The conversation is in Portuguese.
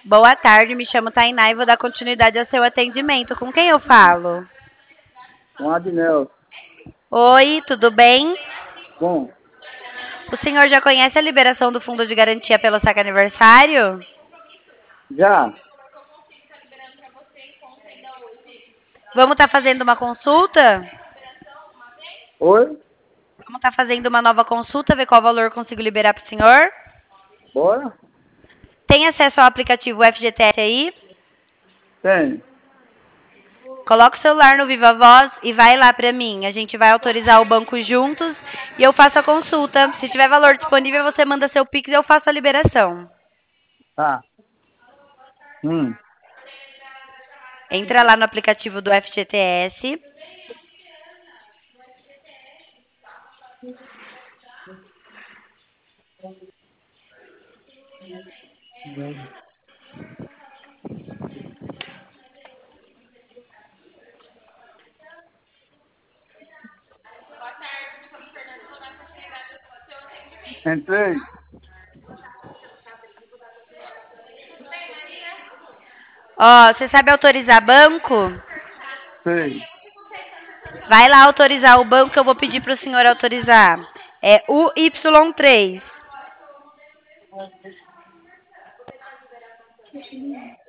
Boa tarde, me chamo Tainá e vou dar continuidade ao seu atendimento. Com quem eu falo? Com Adnel. Oi, tudo bem? Bom, O senhor já conhece a liberação do fundo de garantia pelo saque aniversário? já. Vamos estar fazendo uma consulta? Oi? Vamos estar fazendo uma nova consulta, ver qual valor consigo liberar para o senhor? Bora? Tem acesso ao aplicativo FGTS aí? Tem. Coloca o celular no Viva Voz e vai lá para mim. A gente vai autorizar o banco juntos e eu faço a consulta. Se tiver valor disponível, você manda seu Pix e eu faço a liberação. Tá. Hum. Entra lá no aplicativo do FGTS. Entrei. Ó, você sabe autorizar banco? Sei. Vai lá autorizar o banco que eu vou pedir para o senhor autorizar. É o Y3.